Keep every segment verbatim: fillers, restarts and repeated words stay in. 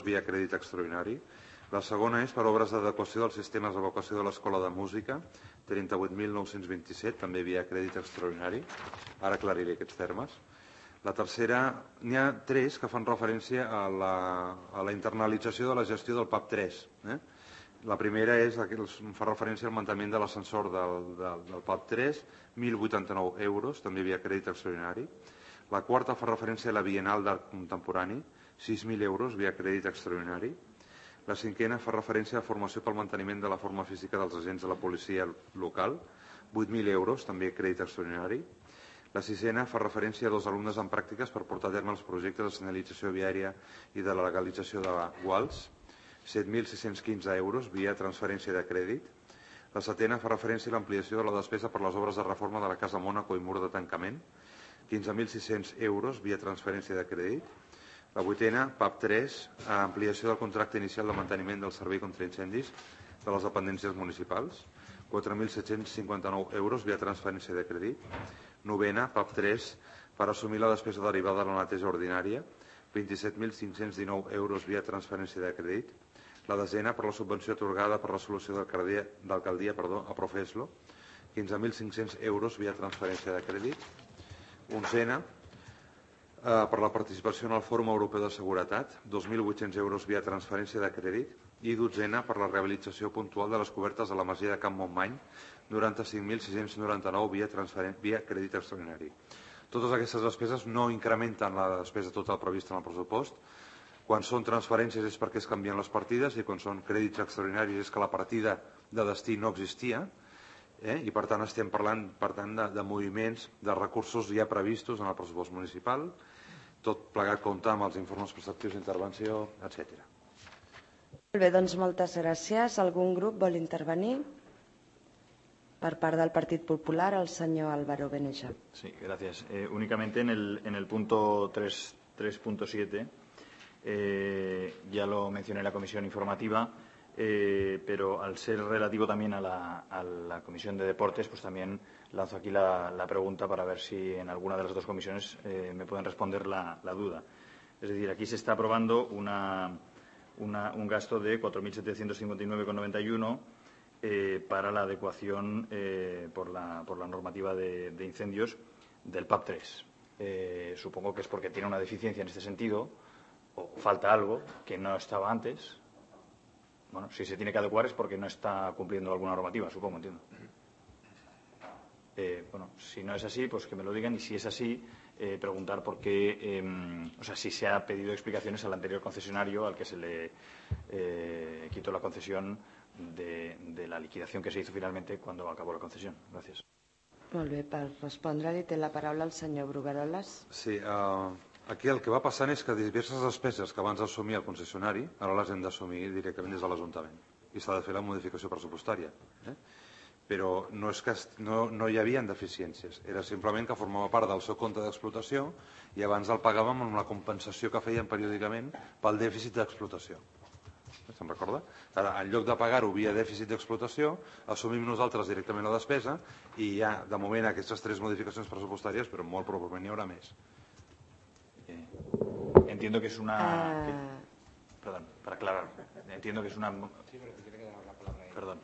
via crèdit extraordinari. La segona és per obres d'adequació dels sistemes d'evacuació de l'Escola de Música, trenta-vuit mil nou-cents vint-i-set, també via crèdit extraordinari. Ara aclariré aquests termes. La tercera, n'hi ha tres que fan referència a la, a la internalització de la gestió del P A P tres. Eh? La primera és, fa referència al manteniment de l'ascensor del, del, del P A P tres, mil vuitanta-nou euros, també via crèdit extraordinari. La quarta fa referència a la Bienal d'Art Contemporani, sis mil euros via crèdit extraordinari. La cinquena fa referència a la formació pel manteniment de la forma física dels agents de la policia local, vuit mil euros, també crèdit extraordinari. La sisena fa referència a dos alumnes en pràctiques per portar a terme els projectes de senyalització viària i de la legalització de guals, set mil sis-cents quinze euros via transferència de crèdit. La setena fa referència a l'ampliació de la despesa per les obres de reforma de la Casa Mònaco i mur de tancament, quinze mil sis-cents euros via transferència de crèdit. La vuitena, P A P tres, ampliació del contracte inicial de manteniment del servei contra incendis de les dependències municipals, quatre mil set-cents cinquanta-nou euros via transferència de crèdit. Novena, P A P tres, per assumir la despesa derivada de la neteja ordinària, vint-i-set mil cinc-cents dinou euros via transferència de crèdit. La desena, per la subvenció atorgada per resolució d'alcaldia a Profeslo, quinze mil cinc-cents euros via transferència de crèdit. Onzena, per la participació en el Fòrum Europeu de Seguretat, dos mil vuit-cents euros via transferència de crèdit. I dotzena, per la rehabilitació puntual de les cobertes de la masia de Can Montmany, noranta-cinc mil sis-cents noranta-nou via crèdit extraordinari. Totes aquestes despeses no incrementen la despesa total prevista en el pressupost. Quan són transferències és perquè es canvien les partides i quan són crèdits extraordinaris és que la partida de destí no existia. Eh? I per tant estem parlant per tant, de, de moviments de recursos ja previstos en el pressupost municipal, tot plegat compte amb els informes preceptius d'intervenció, etcètera. Molt bé, doncs moltes gràcies. Algun grup vol intervenir? Per part del Partit Popular, el senyor Álvaro Beneja. Sí, gracias. Eh, únicamente en el, en el punto tres punto siete, eh, ya lo mencioné en la comisión informativa, Eh, pero al ser relativo también a la, a la Comisión de Deportes, pues también lanzo aquí la, la pregunta para ver si en alguna de las dos comisiones eh, me pueden responder la, la duda. Es decir, aquí se está aprobando una, una, un gasto de cuatro mil setecientos cincuenta y nueve coma noventa y uno eh, para la adecuación eh, por, la, por la normativa de, de incendios del P A P tres. Eh, supongo que es porque tiene una deficiencia en este sentido o falta algo que no estaba antes. Bueno, si se tiene que adecuar es porque no está cumpliendo alguna normativa, supongo, entiendo. Eh, bueno, si no es así, pues que me lo digan y si es así, eh, preguntar por qué, eh, o sea, si se ha pedido explicaciones al anterior concesionario al que se le eh, quitó la concesión de, de la liquidación que se hizo finalmente cuando acabó la concesión. Gracias. Molt bé, per respondre-li té la paraula el senyor Brugueroles. Sí, uh, aquí el que va passant és que diverses despeses que abans d'assumir el concessionari ara les hem d'assumir directament des de l'Ajuntament i s'ha de fer la modificació pressupostària. Eh? Però no, és que no, no hi havia deficiències, era simplement que formava part del seu compte d'explotació i abans el pagàvem amb la compensació que feien periòdicament pel dèficit d'explotació. Se'n recorda? Ara, en lloc de pagar-ho via dèficit d'explotació, assumim nosaltres directament la despesa i hi ha, de moment, aquestes tres modificacions pressupostàries, però molt probablement n'hi haurà més. Eh, entiendo que es una... Uh... Que, perdón, para aclarar. Entiendo que es una... Sí, pero tiene que dar la palabra ahí. Perdón.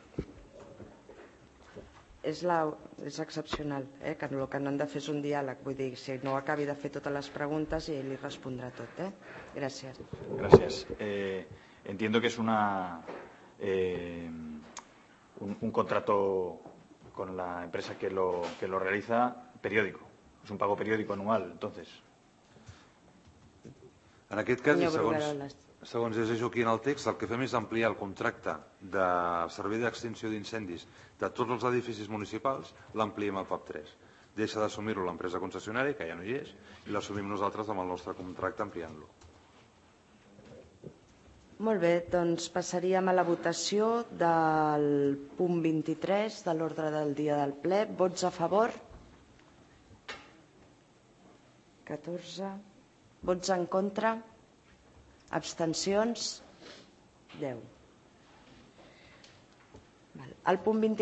És, la, és excepcional, eh? Que el que no han de fer és un diàleg. Vull dir, si no acabi de fer totes les preguntes i li respondrà tot. Eh? Gràcies. Gràcies. Eh... Entiendo que es una eh, un, un contrato con la empresa que lo, que lo realiza periódico. Es un pago periódico anual, entonces. En aquest cas, i segons, segons llegeixo aquí en el text, el que fem és ampliar el contracte de servei d'extinció d'incendis de tots els edificis municipals, l'ampliem al P A P tres. Deixa d'assumir-lo l'empresa concessionària, que ja no hi és, i l'assumim nosaltres amb el nostre contracte ampliant-lo. Molt bé, doncs passaríem a la votació del punt vint-i-tres de l'ordre del dia del ple. Vots a favor? catorze. Vots en contra? Abstencions? deu. El punt vint